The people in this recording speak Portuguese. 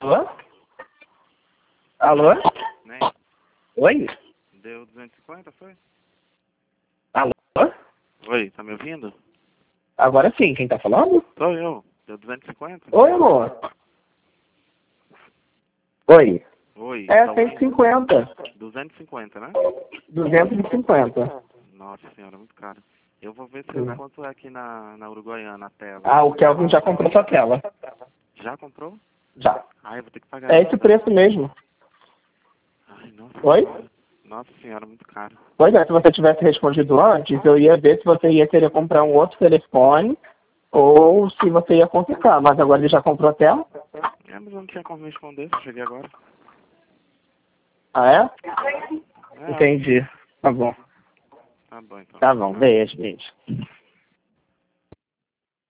Alô? Alô? Nem. Oi? Deu 250, foi? Alô? Oi, tá me ouvindo? Agora sim, quem tá falando? Sou eu. Deu 250? Oi, amor. Oi. Oi, É, tá ouvindo? 150. 250, né? 250. Nossa senhora, muito caro. Eu vou ver se eu quanto é aqui na Uruguaiana a tela. Ah, o Kelvin já comprou sua tela. Já comprou? Já. Ah, eu vou ter que pagar É isso, esse né? preço mesmo. Ai, nossa Oi? senhora. Nossa senhora, muito caro. Pois é, se você tivesse respondido antes, eu ia ver se você ia querer comprar um outro telefone ou se você ia consertar. Mas agora ele já comprou a tela? É, mas eu não tinha como responder, eu cheguei agora. Ah, é? É, Entendi. Tá bom. tá bom então. Tá bom. Beijo, beijo.